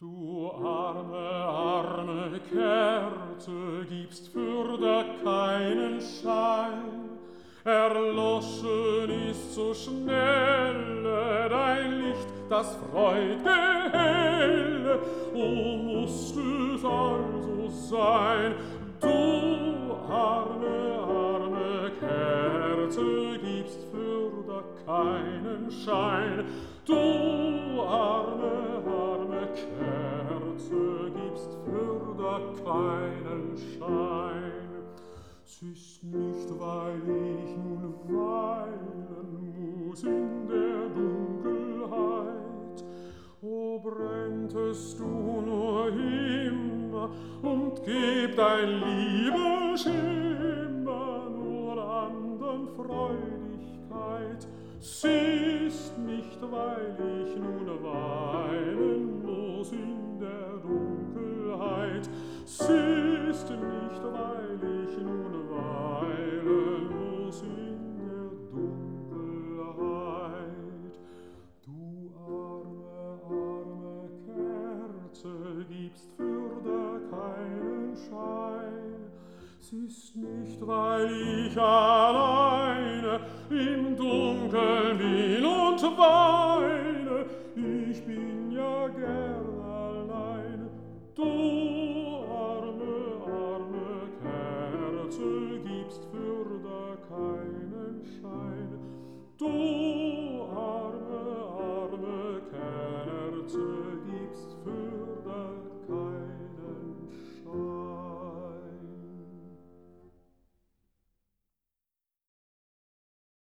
Du arme Kerze, gibst fürder keinen Schein. Erloschen ist so schnelle dein Licht, das freud'ge Helle. O mußt es also sein, du arme Kerze, gibst fürder keinen Schein. Du arme Kerze, gibst fürder keinen Schein. S'ist nicht, weil ich nun weilen muß in der Dunkelheit. O brenntest du nur immer und gib dein lieber Schimmer nur andern Freudigkeit. Siehst nicht, weil ich nun weilen muß in der Dunkelheit. Siehst nicht, weil ich nun weilen muß in der Dunkelheit. Du arme Kerze, gibst fürder keinen Schein. Siehst nicht, weil ich alleine im Dunkeln bin und weine. Ich bin ja gern